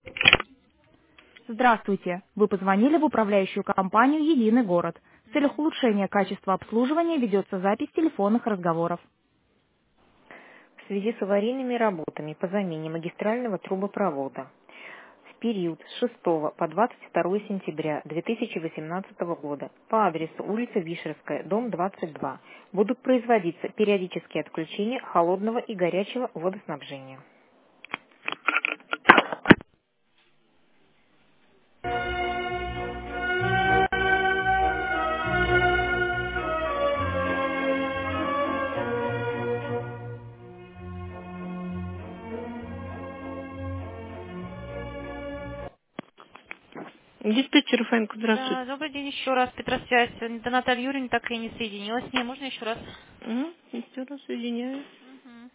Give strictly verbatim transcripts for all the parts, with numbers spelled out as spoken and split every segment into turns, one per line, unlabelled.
Здравствуйте! Вы позвонили в управляющую компанию «Единый город». В целях улучшения качества обслуживания ведется запись телефонных разговоров.
В связи с аварийными работами по замене магистрального трубопровода в период с шестого по двадцать второе сентября две тысячи восемнадцатого года по адресу улица Вишерская, дом двадцать два, будут производиться периодические отключения холодного и горячего водоснабжения. Диспетчер Фэнк, здравствуйте.
Да, добрый день еще раз. Петросвязь. До Натальи Юрьевны так и не соединилась с ней. Можно еще раз?
Угу, еще раз соединяю.
Мгм.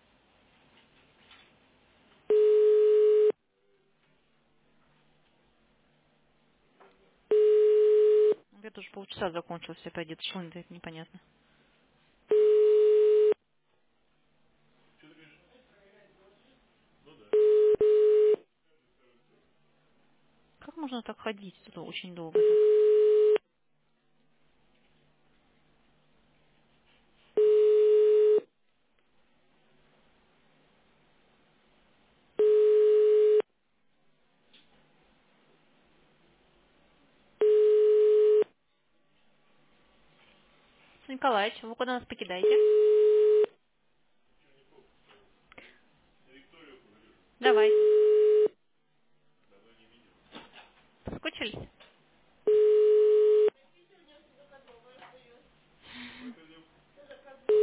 Где-то уже полчаса закончился, пойдет. Что это непонятно. Как можно так ходить? Это очень долго так. Николаевич, вы куда нас покидаете? Давайте. Соскучились?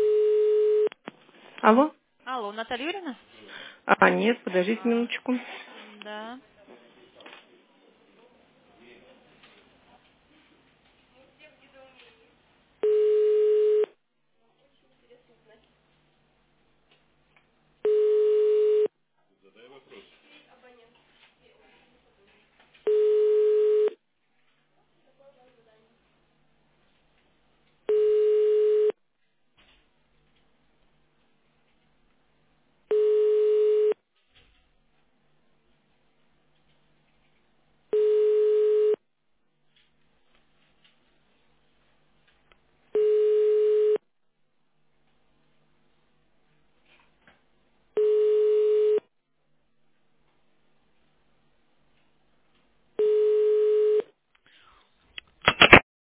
Алло?
Алло, Наталья Юрьевна?
А, нет, подождите
А,
минуточку.